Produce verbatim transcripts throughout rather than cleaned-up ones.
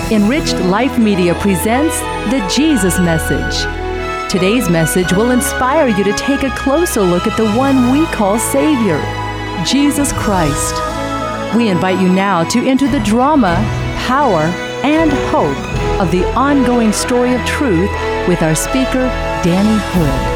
Enriched Life Media presents the Jesus Message. Today's message will inspire you to take a closer look at the one we call Savior, Jesus Christ. We invite you now to enter the drama, power, and hope of the ongoing story of truth with our speaker, Danny Hood.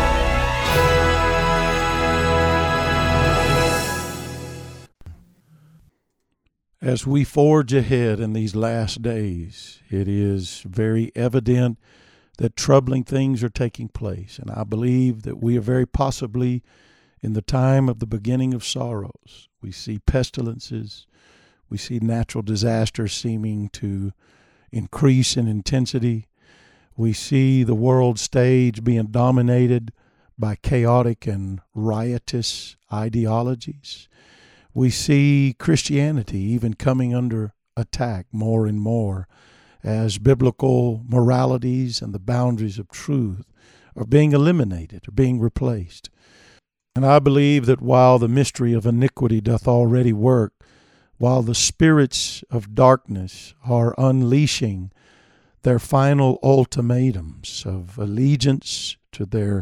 As we forge ahead in these last days, it is very evident that troubling things are taking place. And I believe that we are very possibly in the time of the beginning of sorrows. We see pestilences. We see natural disasters seeming to increase in intensity. We see the world stage being dominated by chaotic and riotous ideologies. We see Christianity even coming under attack more and more as biblical moralities and the boundaries of truth are being eliminated, or being replaced. And I believe that while the mystery of iniquity doth already work, while the spirits of darkness are unleashing their final ultimatums of allegiance to their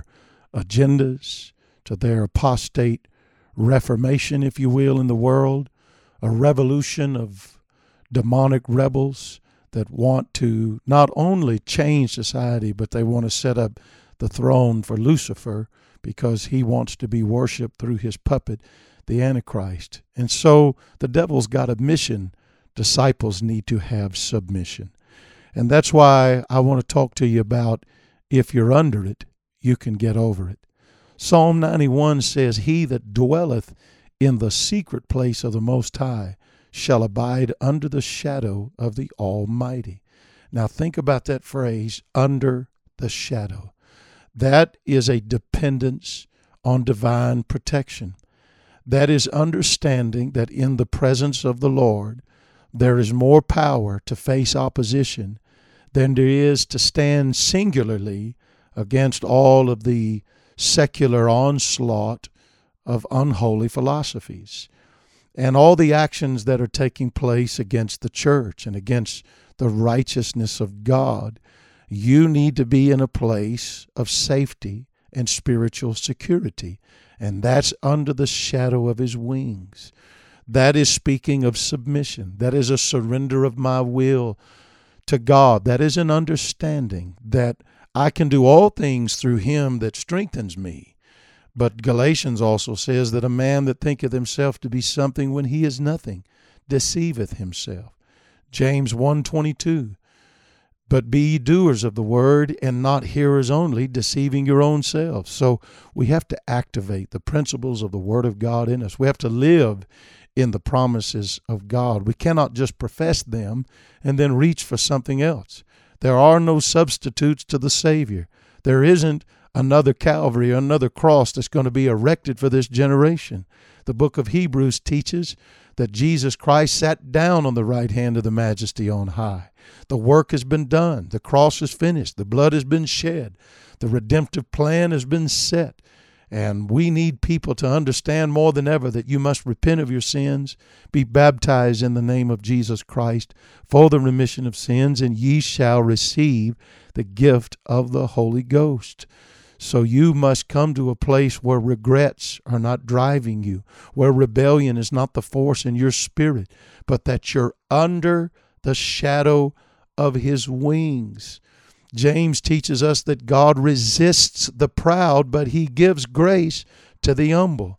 agendas, to their apostate reformation, if you will, in the world, a revolution of demonic rebels that want to not only change society, but they want to set up the throne for Lucifer because he wants to be worshiped through his puppet, the Antichrist. And so the devil's got a mission. Disciples need to have submission. And that's why I want to talk to you about, if you're under it, you can get over it. Psalm ninety-one says, "He that dwelleth in the secret place of the Most High shall abide under the shadow of the Almighty." Now think about that phrase, under the shadow. That is a dependence on divine protection. That is understanding that in the presence of the Lord, there is more power to face opposition than there is to stand singularly against all of the secular onslaught of unholy philosophies and all the actions that are taking place against the church and against the righteousness of God. You need to be in a place of safety and spiritual security, and that's under the shadow of his wings. That is speaking of submission. That is a surrender of my will to God. That is an understanding that I can do all things through him that strengthens me. But Galatians also says that a man that thinketh himself to be something when he is nothing deceiveth himself. James one twenty-two, "But be ye doers of the word, and not hearers only, deceiving your own selves." So we have to activate the principles of the Word of God in us. We have to live in the promises of God. We cannot just profess them and then reach for something else. There are no substitutes to the Savior. There isn't another Calvary or another cross that's going to be erected for this generation. The book of Hebrews teaches that Jesus Christ sat down on the right hand of the Majesty on high. The work has been done. The cross is finished. The blood has been shed. The redemptive plan has been set. And we need people to understand more than ever that you must repent of your sins, be baptized in the name of Jesus Christ for the remission of sins, and ye shall receive the gift of the Holy Ghost. So you must come to a place where regrets are not driving you, where rebellion is not the force in your spirit, but that you're under the shadow of his wings. James teaches us that God resists the proud, but he gives grace to the humble.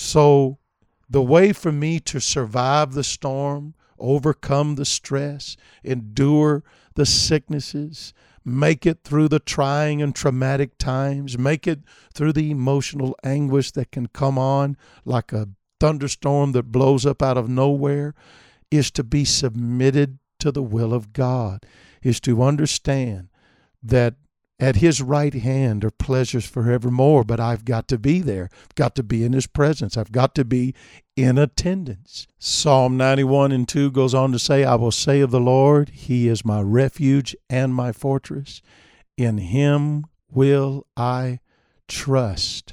So the way for me to survive the storm, overcome the stress, endure the sicknesses, make it through the trying and traumatic times, make it through the emotional anguish that can come on like a thunderstorm that blows up out of nowhere, is to be submitted to the will of God, is to understand that at his right hand are pleasures forevermore, but I've got to be there. I've got to be in his presence. I've got to be in attendance. Psalm ninety-one and two goes on to say, "I will say of the Lord, he is my refuge and my fortress. In him will I trust."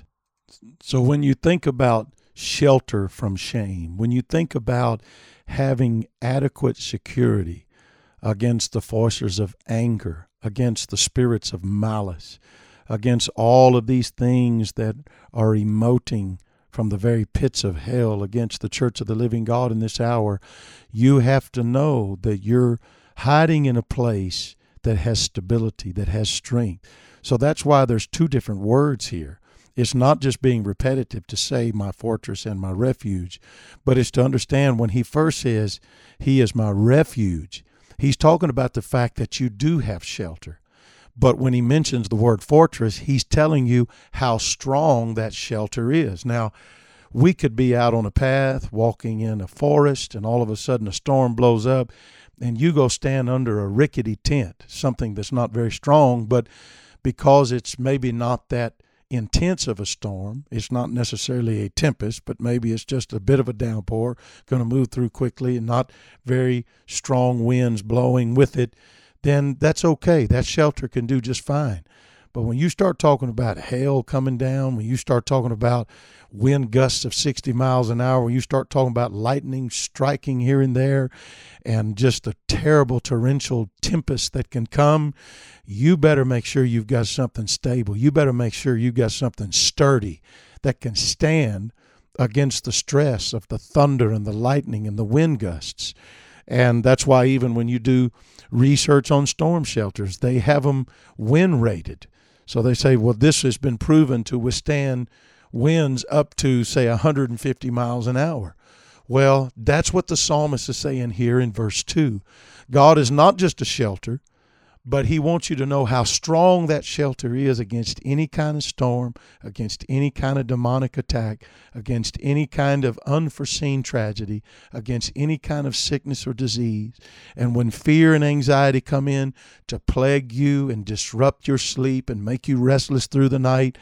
So when you think about shelter from shame, when you think about having adequate security, against the forces of anger, against the spirits of malice, against all of these things that are emoting from the very pits of hell against the church of the living God in this hour. You have to know that you're hiding in a place that has stability, that has strength. So that's why there's two different words here. It's not just being repetitive to say my fortress and my refuge, but it's to understand when he first says he is my refuge, he's talking about the fact that you do have shelter. But when he mentions the word fortress, he's telling you how strong that shelter is. Now, we could be out on a path, walking in a forest, and all of a sudden a storm blows up, and you go stand under a rickety tent, something that's not very strong, but because it's maybe not that intense of a storm, it's not necessarily a tempest, but maybe it's just a bit of a downpour, going to move through quickly and not very strong winds blowing with it, then that's okay. That shelter can do just fine. But when you start talking about hail coming down, when you start talking about wind gusts of sixty miles an hour, when you start talking about lightning striking here and there, and just the terrible torrential tempest that can come, you better make sure you've got something stable. You better make sure you've got something sturdy that can stand against the stress of the thunder and the lightning and the wind gusts. And that's why even when you do research on storm shelters, they have them wind rated. So they say, well, this has been proven to withstand winds up to, say, one hundred fifty miles an hour. Well, that's what the psalmist is saying here in verse two. God is not just a shelter, but he wants you to know how strong that shelter is against any kind of storm, against any kind of demonic attack, against any kind of unforeseen tragedy, against any kind of sickness or disease. And when fear and anxiety come in to plague you and disrupt your sleep and make you restless through the night,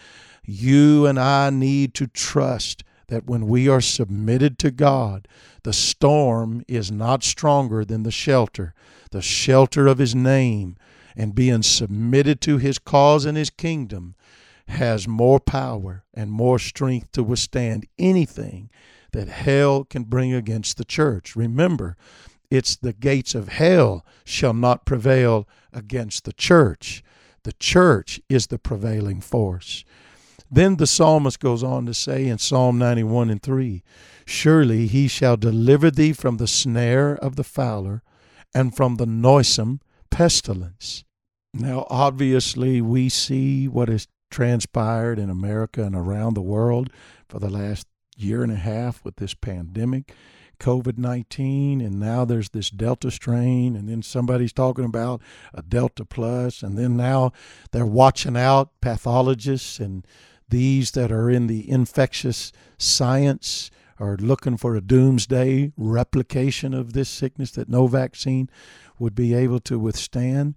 you and I need to trust that when we are submitted to God, the storm is not stronger than the shelter, the shelter of his name, and being submitted to his cause and his kingdom has more power and more strength to withstand anything that hell can bring against the church. Remember, it's the gates of hell shall not prevail against the church. The church is the prevailing force. Then the psalmist goes on to say in Psalm ninety-one and three, surely he shall deliver thee from the snare of the fowler and from the noisome pestilence. Now, obviously, we see what has transpired in America and around the world for the last year and a half with this pandemic, covid nineteen, and now there's this Delta strain, and then somebody's talking about a Delta plus, and then now they're watching out, pathologists and these that are in the infectious science are looking for a doomsday replication of this sickness that no vaccine would be able to withstand.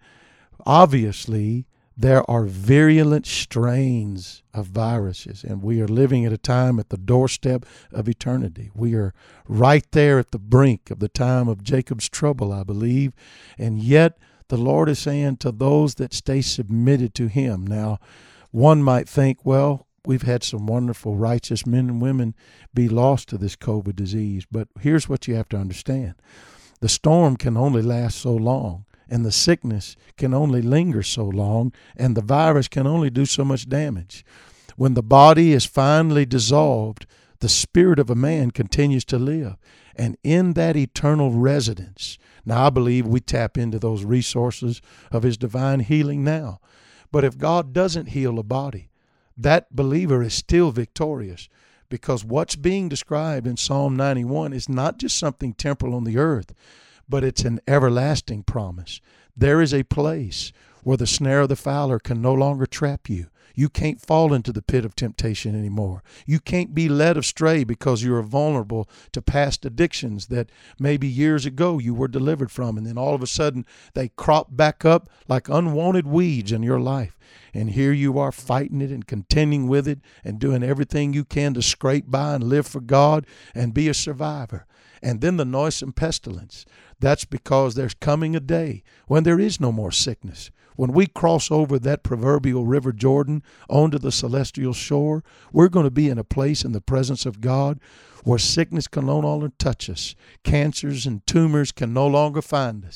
Obviously, there are virulent strains of viruses, and we are living at a time at the doorstep of eternity. We are right there at the brink of the time of Jacob's trouble, I believe, and yet the Lord is saying to those that stay submitted to him. Now, one might think, well, we've had some wonderful righteous men and women be lost to this COVID disease, but here's what you have to understand. The storm can only last so long, and the sickness can only linger so long, and the virus can only do so much damage. When the body is finally dissolved, the spirit of a man continues to live. And in that eternal residence, now I believe we tap into those resources of his divine healing now. But if God doesn't heal a body, that believer is still victorious, because what's being described in Psalm ninety-one is not just something temporal on the earth, but it's an everlasting promise. There is a place where the snare of the fowler can no longer trap you. You can't fall into the pit of temptation anymore. You can't be led astray because you are vulnerable to past addictions that maybe years ago you were delivered from, and then all of a sudden they crop back up like unwanted weeds in your life. And here you are fighting it and contending with it and doing everything you can to scrape by and live for God and be a survivor. And then the noisome pestilence. That's because there's coming a day when there is no more sickness. When we cross over that proverbial river Jordan onto the celestial shore, we're going to be in a place in the presence of God where sickness can no longer touch us. Cancers and tumors can no longer find us.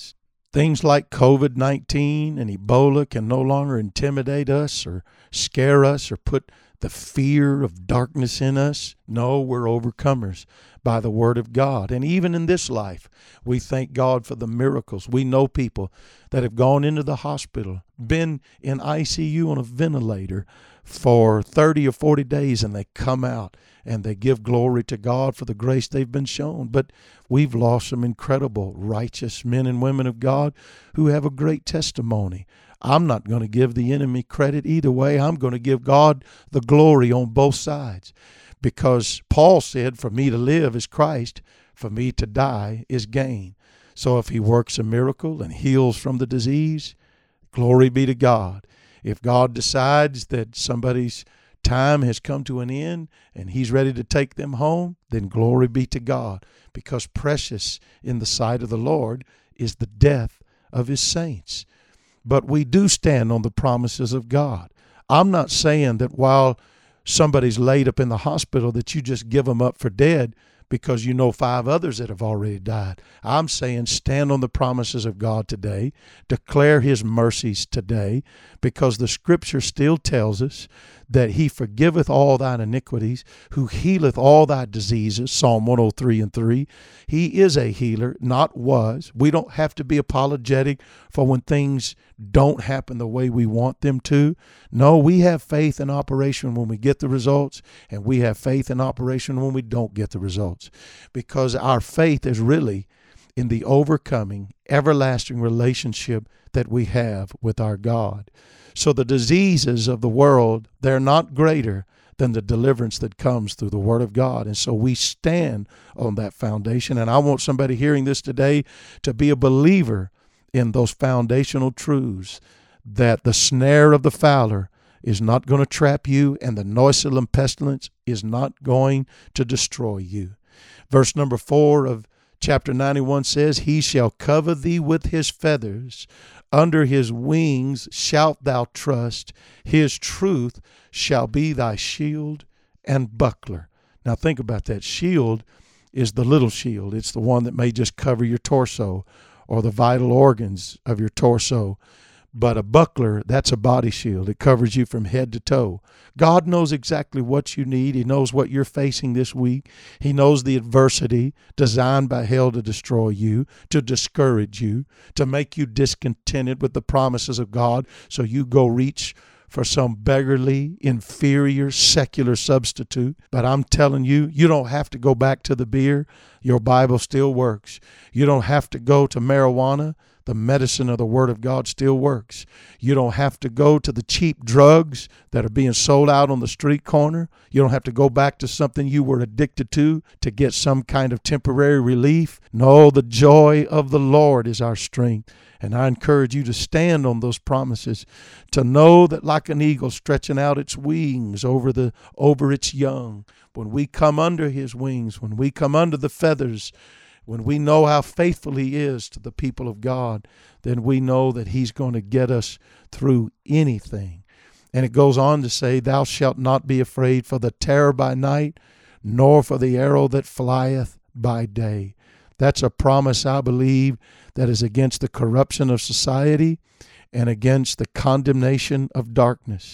Things like covid nineteen and Ebola can no longer intimidate us or scare us or put the fear of darkness in us. No, we're overcomers by the Word of God. And even in this life, we thank God for the miracles. We know people that have gone into the hospital, been in I C U on a ventilator for thirty or forty days, and they come out and they give glory to God for the grace they've been shown. But we've lost some incredible righteous men and women of God who have a great testimony. I'm not going to give the enemy credit either way. I'm going to give God the glory on both sides, because Paul said, for me to live is Christ, for me to die is gain. So if he works a miracle and heals from the disease, glory be to God. If God decides that somebody's time has come to an end and he's ready to take them home, then glory be to God, because precious in the sight of the Lord is the death of his saints. But we do stand on the promises of God. I'm not saying that while somebody's laid up in the hospital that you just give them up for dead because you know five others that have already died. I'm saying stand on the promises of God today, declare his mercies today, because the scripture still tells us that he forgiveth all thine iniquities, who healeth all thy diseases, Psalm one oh three and three. He is a healer, not was. We don't have to be apologetic for when things don't happen the way we want them to. No, we have faith in operation when we get the results, and we have faith in operation when we don't get the results, because our faith is really in the overcoming, everlasting relationship that we have with our God. So the diseases of the world, they're not greater than the deliverance that comes through the Word of God. And so we stand on that foundation. And I want somebody hearing this today to be a believer in those foundational truths, that the snare of the fowler is not going to trap you, and the noisome pestilence is not going to destroy you. Verse number four of chapter ninety-one says, he shall cover thee with his feathers. Under his wings shalt thou trust. His truth shall be thy shield and buckler. Now think about that. Shield is the little shield. It's the one that may just cover your torso or the vital organs of your torso. But a buckler, that's a body shield. It covers you from head to toe. God knows exactly what you need. He knows what you're facing this week. He knows the adversity designed by hell to destroy you, to discourage you, to make you discontented with the promises of God, so you go reach for some beggarly, inferior, secular substitute. But I'm telling you, you don't have to go back to the beer. Your Bible still works. You don't have to go to marijuana. The medicine of the Word of God still works. You don't have to go to the cheap drugs that are being sold out on the street corner. You don't have to go back to something you were addicted to to get some kind of temporary relief. No, the joy of the Lord is our strength. And I encourage you to stand on those promises, to know that like an eagle stretching out its wings over the over its young, when we come under his wings, when we come under the feathers, when we know how faithful he is to the people of God, then we know that he's going to get us through anything. And it goes on to say, thou shalt not be afraid for the terror by night, nor for the arrow that flieth by day. That's a promise, I believe, that is against the corruption of society and against the condemnation of darkness.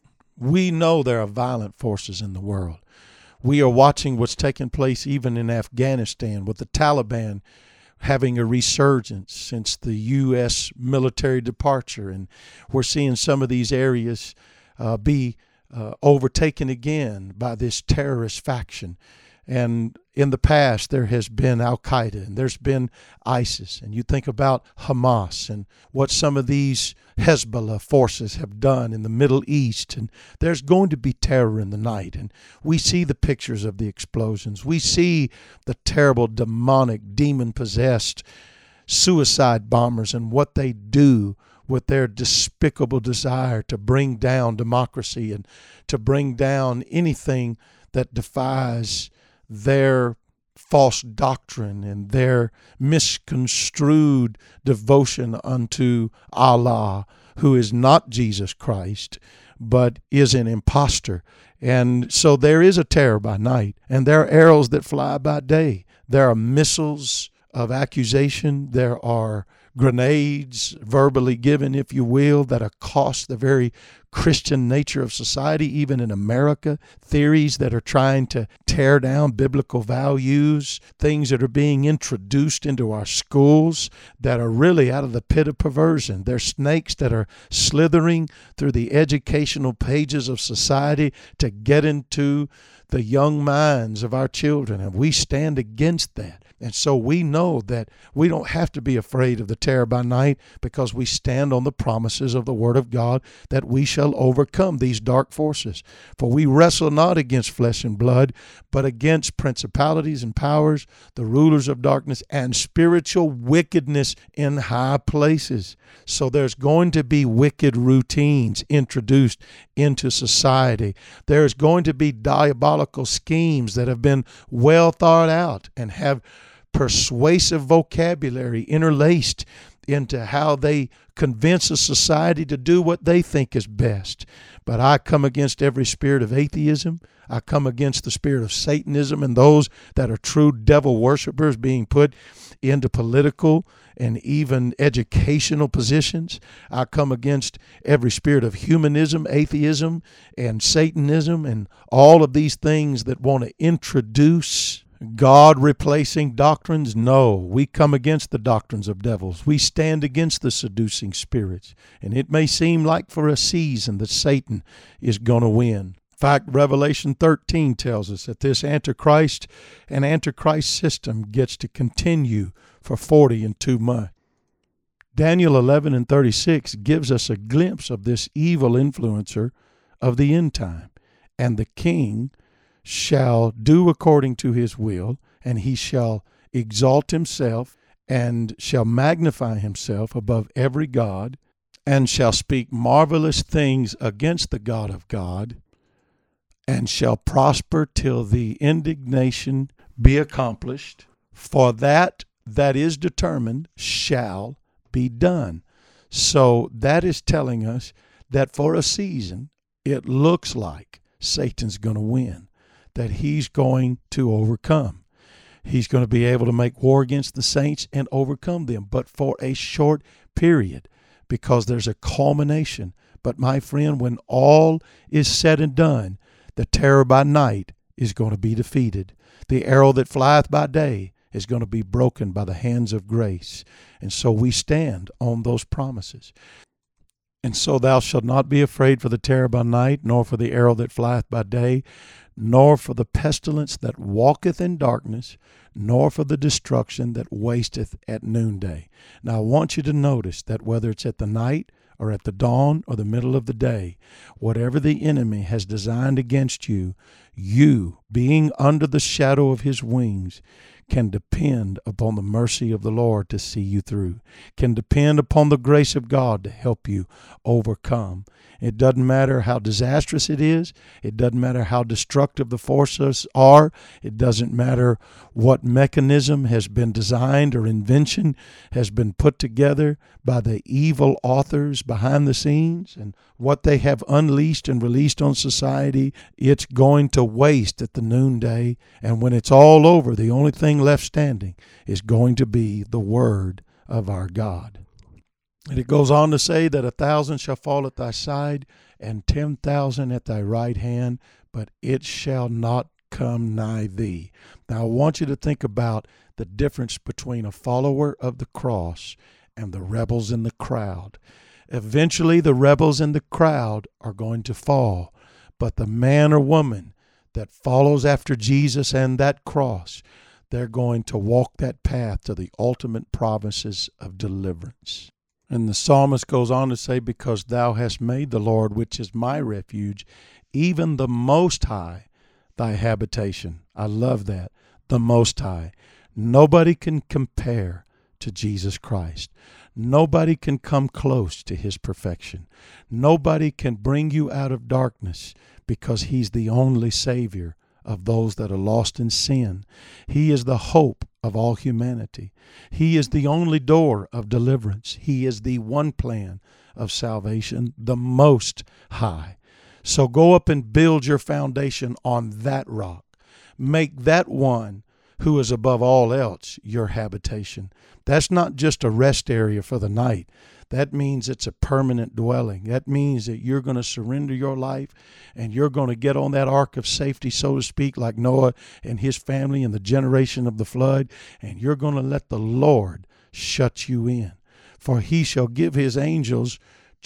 We know there are violent forces in the world. We are watching what's taking place even in Afghanistan, with the Taliban having a resurgence since the U S military departure. And we're seeing some of these areas uh, be uh, overtaken again by this terrorist faction. And in the past, there has been Al-Qaeda and there's been ISIS. And you think about Hamas and what some of these Hezbollah forces have done in the Middle East. And there's going to be terror in the night. And we see the pictures of the explosions. We see the terrible, demonic, demon-possessed suicide bombers and what they do with their despicable desire to bring down democracy and to bring down anything that defies their false doctrine and their misconstrued devotion unto Allah, who is not Jesus Christ, but is an imposter. And so there is a terror by night, and there are arrows that fly by day. There are missiles of accusation. There are grenades verbally given, if you will, that accost the very Christian nature of society, even in America, theories that are trying to tear down biblical values, things that are being introduced into our schools that are really out of the pit of perversion. They're snakes that are slithering through the educational pages of society to get into the young minds of our children, and we stand against that. And so we know that we don't have to be afraid of the terror by night, because we stand on the promises of the Word of God that we shall overcome these dark forces. For we wrestle not against flesh and blood, but against principalities and powers, the rulers of darkness, and spiritual wickedness in high places. So there's going to be wicked routines introduced into society. There's going to be diabolical schemes that have been well thought out and have persuasive vocabulary interlaced into how they convince a society to do what they think is best. But I come against every spirit of atheism. I come against the spirit of Satanism and those that are true devil worshipers being put into political and even educational positions. I come against every spirit of humanism, atheism, and Satanism, and all of these things that want to introduce God-replacing doctrines. No, we come against the doctrines of devils. We stand against the seducing spirits. And it may seem like for a season that Satan is going to win. In fact, Revelation thirteen tells us that this Antichrist and Antichrist system gets to continue for forty and two months. Daniel eleven and thirty-six gives us a glimpse of this evil influencer of the end time. And the king shall do according to his will, and he shall exalt himself, and shall magnify himself above every god, and shall speak marvelous things against the God of God, and shall prosper till the indignation be accomplished. For that that is determined shall be done. So that is telling us that for a season, it looks like Satan's going to win, that he's going to overcome. He's going to be able to make war against the saints and overcome them, but for a short period, because there's a culmination. But my friend, when all is said and done, the terror by night is going to be defeated. The arrow that flieth by day is going to be broken by the hands of grace. And so we stand on those promises. And so thou shalt not be afraid for the terror by night, nor for the arrow that flieth by day, nor for the pestilence that walketh in darkness, nor for the destruction that wasteth at noonday. Now I want you to notice that whether it's at the night or at the dawn or the middle of the day, whatever the enemy has designed against you, you, being under the shadow of his wings, can depend upon the mercy of the Lord to see you through, can depend upon the grace of God to help you overcome. It doesn't matter how disastrous it is. It doesn't matter how destructive the forces are. It doesn't matter what mechanism has been designed or invention has been put together by the evil authors behind the scenes and what they have unleashed and released on society. It's going to waste at the noonday. And when it's all over, the only thing left standing is going to be the word of our God. And it goes on to say that a thousand shall fall at thy side and ten thousand at thy right hand, but it shall not come nigh thee. Now I want you to think about the difference between a follower of the cross and the rebels in the crowd. Eventually the rebels in the crowd are going to fall, but the man or woman that follows after Jesus and that cross, they're going to walk that path to the ultimate promises of deliverance. And the psalmist goes on to say, because thou hast made the Lord, which is my refuge, even the Most High, thy habitation. I love that. The Most High. Nobody can compare to Jesus Christ. Nobody can come close to his perfection. Nobody can bring you out of darkness, because he's the only Savior of those that are lost in sin. He is the hope of all humanity. He is the only door of deliverance. He is the one plan of salvation, the Most High. So go up and build your foundation on that rock. Make that one who is above all else your habitation. That's not just a rest area for the night. That means it's a permanent dwelling. That means that you're going to surrender your life and you're going to get on that ark of safety, so to speak, like Noah and his family in the generation of the flood, and you're going to let the Lord shut you in. For he shall give his angels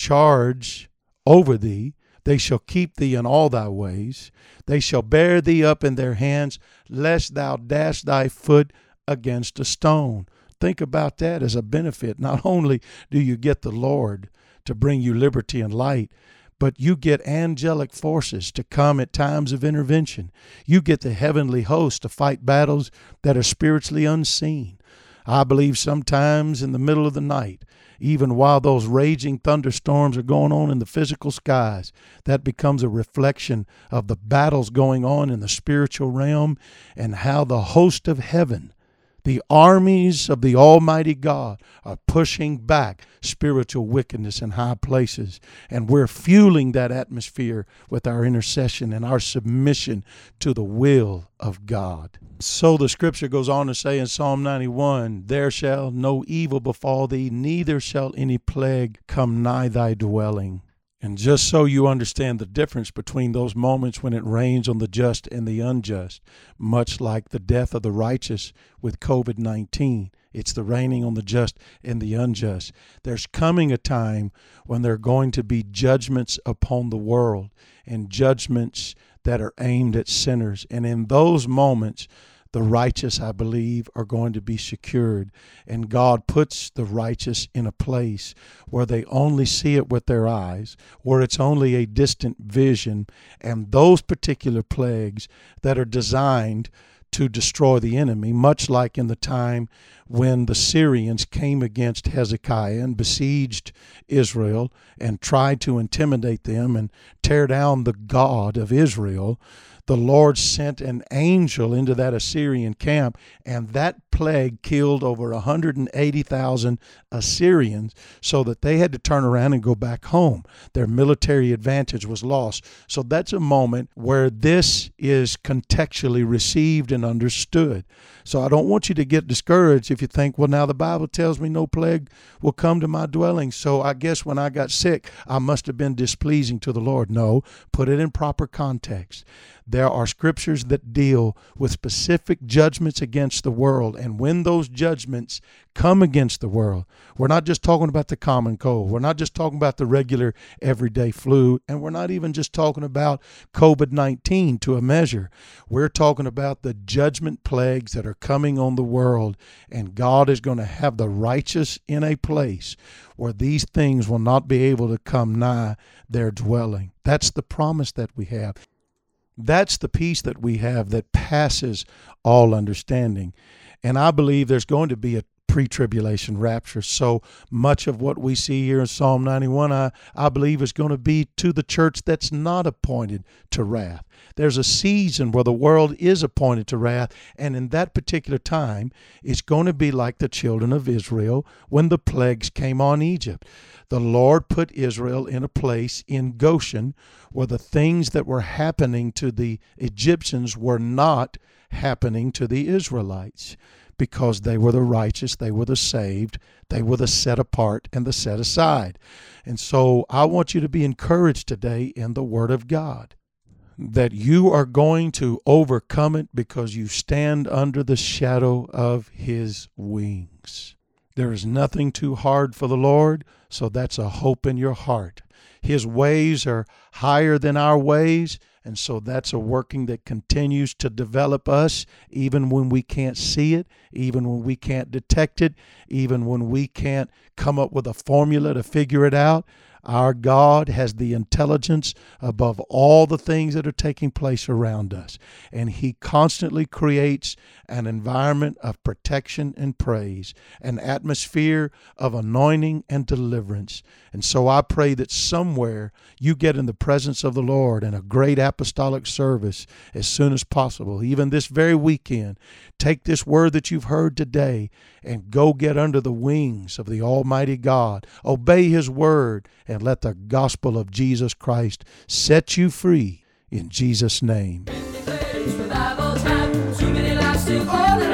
charge over thee. They shall keep thee in all thy ways. They shall bear thee up in their hands, lest thou dash thy foot against a stone. Think about that as a benefit. Not only do you get the Lord to bring you liberty and light, but you get angelic forces to come at times of intervention. You get the heavenly host to fight battles that are spiritually unseen. I believe sometimes in the middle of the night, even while those raging thunderstorms are going on in the physical skies, that becomes a reflection of the battles going on in the spiritual realm and how the host of heaven, the armies of the Almighty God, are pushing back spiritual wickedness in high places. And we're fueling that atmosphere with our intercession and our submission to the will of God. So the scripture goes on to say in Psalm ninety-one, there shall no evil befall thee, neither shall any plague come nigh thy dwelling. And just so you understand the difference between those moments when it rains on the just and the unjust, much like the death of the righteous with covid nineteen, it's the raining on the just and the unjust. There's coming a time when there are going to be judgments upon the world, and judgments that are aimed at sinners. And in those moments, the righteous, I believe, are going to be secured. And God puts the righteous in a place where they only see it with their eyes, where it's only a distant vision. And those particular plagues that are designed to destroy the enemy, much like in the time when the Syrians came against Hezekiah and besieged Israel and tried to intimidate them and tear down the God of Israel, the Lord sent an angel into that Assyrian camp, and that plague killed over one hundred eighty thousand Assyrians, so that they had to turn around and go back home. Their military advantage was lost. So that's a moment where this is contextually received and understood. So I don't want you to get discouraged if you think, well, now the Bible tells me no plague will come to my dwelling, so I guess when I got sick, I must have been displeasing to the Lord. No, put it in proper context. There are scriptures that deal with specific judgments against the world. And when those judgments come against the world, we're not just talking about the common cold. We're not just talking about the regular everyday flu. And we're not even just talking about covid nineteen to a measure. We're talking about the judgment plagues that are coming on the world. And God is going to have the righteous in a place where these things will not be able to come nigh their dwelling. That's the promise that we have. That's the peace that we have that passes all understanding. And I believe there's going to be a pre-tribulation rapture. So much of what we see here in Psalm ninety-one, I, I believe is going to be to the church that's not appointed to wrath. There's a season where the world is appointed to wrath, and in that particular time, it's going to be like the children of Israel when the plagues came on Egypt. The Lord put Israel in a place in Goshen where the things that were happening to the Egyptians were not happening to the Israelites, because they were the righteous, they were the saved, they were the set apart and the set aside. And so I want you to be encouraged today in the Word of God, that you are going to overcome it because you stand under the shadow of His wings. There is nothing too hard for the Lord, so that's a hope in your heart. His ways are higher than our ways, and so that's a working that continues to develop us even when we can't see it, even when we can't detect it, even when we can't come up with a formula to figure it out. Our God has the intelligence above all the things that are taking place around us. And He constantly creates an environment of protection and praise, an atmosphere of anointing and deliverance. And so I pray that somewhere you get in the presence of the Lord in a great apostolic service as soon as possible, even this very weekend. Take this word that you've heard today and go get under the wings of the Almighty God. Obey His word and let the gospel of Jesus Christ set you free in Jesus' name. Revival time, too many lasting all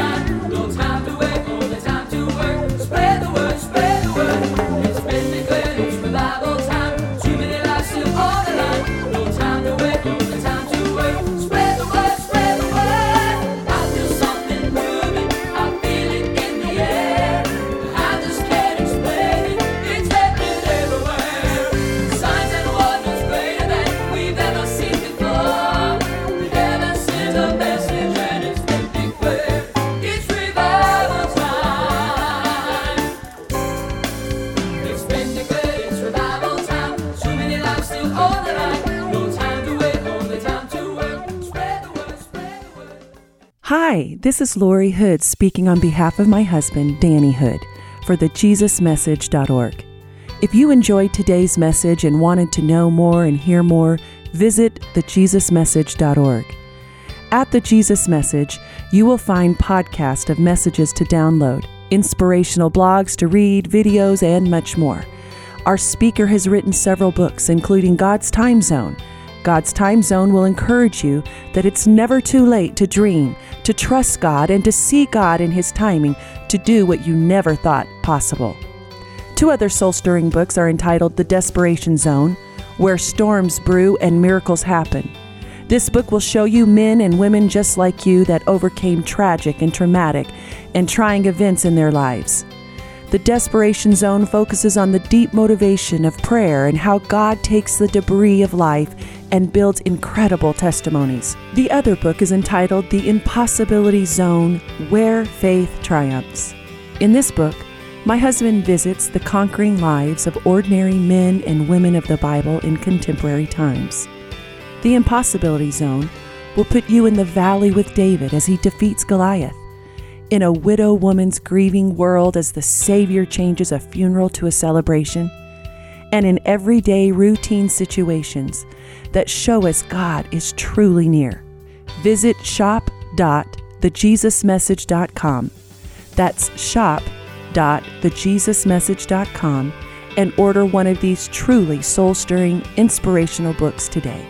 Hi, this is Lori Hood speaking on behalf of my husband, Danny Hood, for the Jesus Message dot org. If you enjoyed today's message and wanted to know more and hear more, visit the Jesus Message dot org. At The Jesus Message, you will find podcasts of messages to download, inspirational blogs to read, videos, and much more. Our speaker has written several books, including God's Time Zone. God's Time Zone will encourage you that it's never too late to dream, to trust God, and to see God in His timing to do what you never thought possible. Two other soul-stirring books are entitled The Desperation Zone, Where Storms Brew and Miracles Happen. This book will show you men and women just like you that overcame tragic and traumatic and trying events in their lives. The Desperation Zone focuses on the deep motivation of prayer and how God takes the debris of life and builds incredible testimonies. The other book is entitled The Impossibility Zone, Where Faith Triumphs. In this book, my husband visits the conquering lives of ordinary men and women of the Bible in contemporary times. The Impossibility Zone will put you in the valley with David as he defeats Goliath, in a widow woman's grieving world as the Savior changes a funeral to a celebration, and in everyday routine situations that show us God is truly near. Visit shop dot the jesus message dot com. That's shop dot the jesus message dot com and order one of these truly soul-stirring, inspirational books today.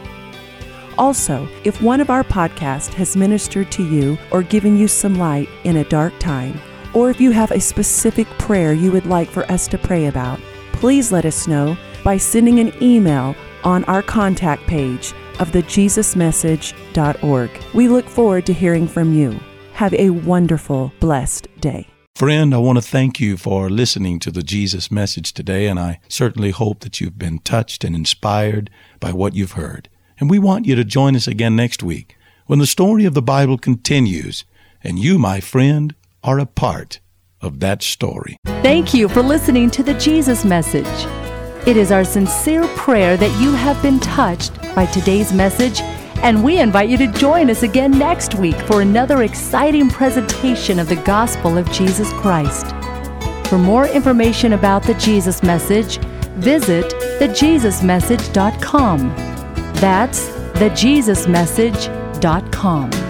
Also, if one of our podcasts has ministered to you or given you some light in a dark time, or if you have a specific prayer you would like for us to pray about, please let us know by sending an email on our contact page of the jesus message dot org. We look forward to hearing from you. Have a wonderful, blessed day. Friend, I want to thank you for listening to the Jesus Message today, and I certainly hope that you've been touched and inspired by what you've heard. And we want you to join us again next week when the story of the Bible continues, and you, my friend, are a part of that story. Thank you for listening to the Jesus Message. It is our sincere prayer that you have been touched by today's message, and we invite you to join us again next week for another exciting presentation of the gospel of Jesus Christ. For more information about the Jesus Message, visit the jesus message dot com. That's the jesus message dot com.